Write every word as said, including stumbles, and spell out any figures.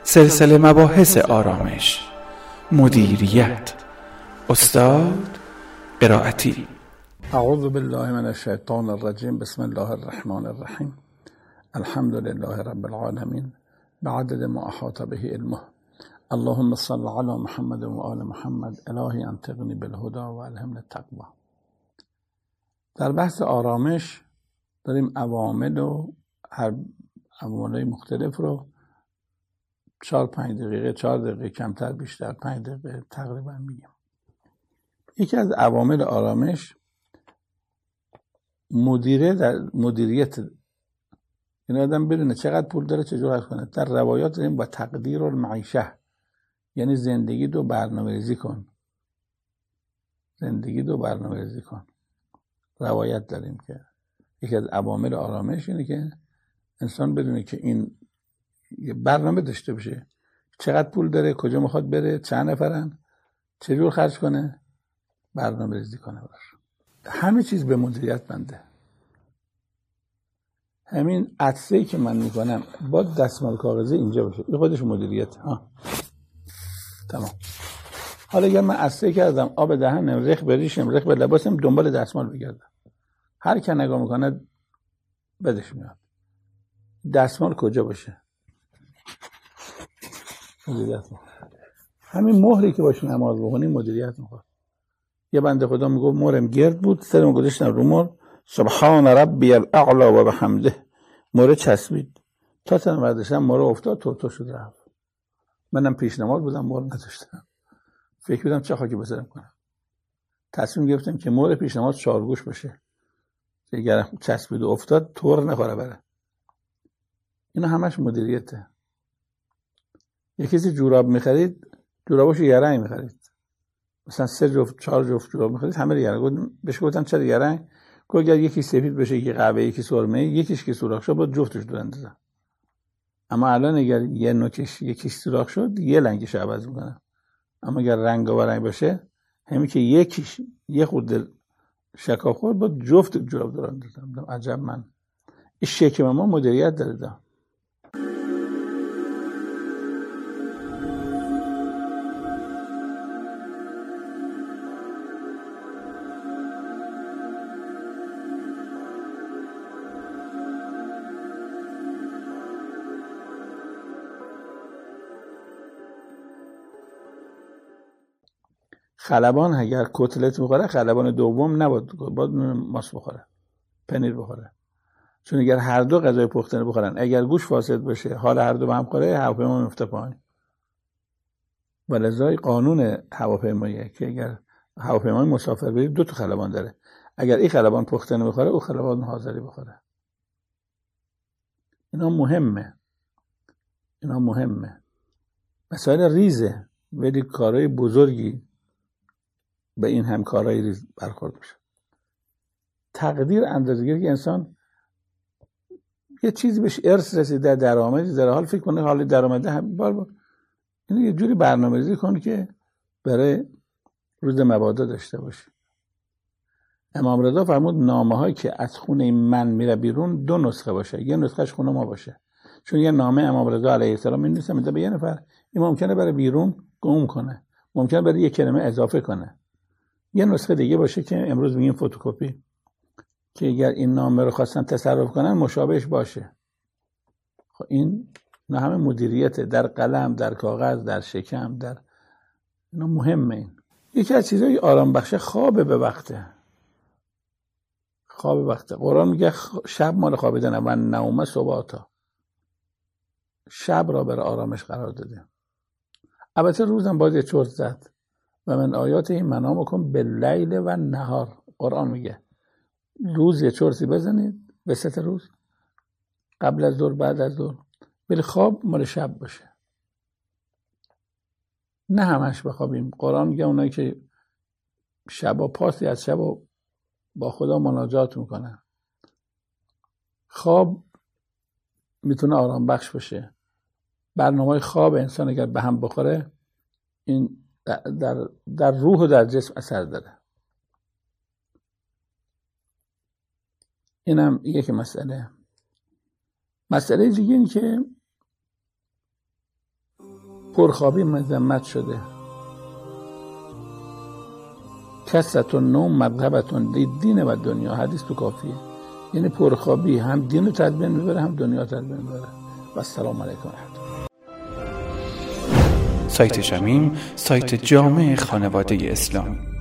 سلسله مباحث آرامش، مدیریت، استاد قرائتی. اعوذ بالله من الشیطان الرجیم. بسم الله الرحمن الرحیم. الحمد لله رب العالمین بعدد ما احاط به علمه. اللهم صل علی محمد و آل محمد. الهی انطقنی بالهدى و الهمنی التقوی. در بحث آرامش داریم عوامل و هر عوامل مختلف رو چهار پنج دقیقه چهار دقیقه کمتر بیشتر پنج دقیقه تقریبا میگیم. یکی از عوامل آرامش مدیره در مدیریت، این آدم بدونه چقدر پول داره چجور حرف کنه. در روایات داریم با تقدیر المعیشه، یعنی زندگی دو برنامه‌ریزی کن، زندگی دو برنامه‌ریزی کن. روایت داریم که یکی از عوامل آرامش اینه که انسان بدونه که این یه برنامه داشته باشه، چقدر پول داره، کجا میخواد بره، چند نفرن، چجور خرج کنه، برنامه ریزی کنه براش. همه چیز به مدیریت بنده. همین عطسه‌ای که من میکنم با دستمال کاغذی اینجا باشه، این خودش مدیریت. ها تمام. حالا اگر من عطسه کردم آب دهنم رخ بریشم رخ به لباسم دنبال دستمال بگردم، هر کی نگاه میکنه بدش میاد. دستمال کجا باشه؟ مدیریت میخواد. همین مهری که باشه نماز بخونیم مدیریت میخواد. یه بنده خدا میگه مهرم گرد بود، سرم گذاشتم رو مهر، سبحان ربی الاعلی و بحمده، مهر چسبید، تا سرم برداشتم مهر افتاد تو تو شد رفت. منم پیش نماز بودم مهر نداشتم، فکر بودم چه خاکی بسرم کنم. تصمیم گرفتم که مهر پیش نماز چارگوش باشه، اگر چسبید و افتاد طور نخوره بره. اینا همش مدیریته. یه کسی جوراب میخرید، جوراباشو یه رنگ میخرید، مثلا سه جفت چهار جفت جوراب میخرید، همه رو یه رنگ. بهش گفتن چرا یه رنگ؟ گفت اگر یکی سفید بشه، یکی قهوه‌ای، یکی سرمه‌ای، یکیش که سوراخ شد با جفتش دور اندازم. اما الان اگر یه نوکش یکیش سوراخ شد یه رنگش عوض میکنه. اما اگر رنگ و رنگ باشه، همین که یکیش یه خورده شکاف خورد با جفت جوراب دور اندازم. عجب من این شکم ما مدیریت داره. خلبان اگر کتلت بخوره، خلبان دوم نباید، باید ماست بخوره، پنیر بخوره. چون اگر هر دو غذای پختنی بخورن، اگر گوش فاسد بشه، حال هر دو به هم خوره، هواپیما میفته پایین. ولذا قانون هواپیماییه که اگر هواپیمای مسافر برید دو تا خلبان داره، اگر این خلبان پختنی بخوره او خلبان حاضری بخوره. اینا مهمه، اینا مهمه. مسائل ریزه ولی کارهای بزرگی به این همکارای ریز برخورد میشه. تقدیر اندازه‌گیری که انسان یه چیزی بهش ارث رسیده، درآمدی در حال فکر کنه حال درآمده هم بار بار اینو یه جوری برنامه‌ریزی کن که برای روز مبادا داشته باشی. امام رضا فرمود نامه‌هایی که از خونه من میره بیرون دو نسخه باشه، یه نسخهش خونه ما باشه. چون یه نامه امام رضا علیه السلام می‌نویسه میده به یه نفر، این ممکنه برای بیرون گم کنه، ممکنه برای یه کلمه اضافه کنه. یه نسخه دیگه باشه که امروز میگیم فتوکپی، که اگر این نامه رو خواستن تصرف کنن مشابهش باشه. خب این نه همه مدیریت در قلم، در کاغذ، در شکم، در اینا مهمه. این یکی از چیزای آرام بخشه خوابه به وقته. خواب وقته. قرآن میگه شب مال خوابیدن و نوم سباتا، شب را برای آرامش قرار داده. البته روزم باید یه چرت زد. و من آیات این منامکم باللیل و نهار. قرآن میگه روز یه چرتی بزنید به ست روز، قبل از ظهر بعد از ظهر، ولی خواب مال شب باشه، نه همش بخوابیم. قرآن میگه اونایی که شبا پاسی از شبا با خدا مناجات میکنن. خواب میتونه آرام بخش باشه. برنامه خواب انسان اگر به هم بخوره این در, در روح و در جسم اثر داره. اینم یک مسئله. مسئله دیگه این که پرخوابی مذمت شده. کثرتون نوم مذهبتون دین و دنیا، حدیث تو کافیه. یعنی پرخوابی هم دین رو تدبیر میبره هم دنیا تدبیر میبره. و السلام علیکم. سایت شمیم سایت جامع خانواده اسلامی.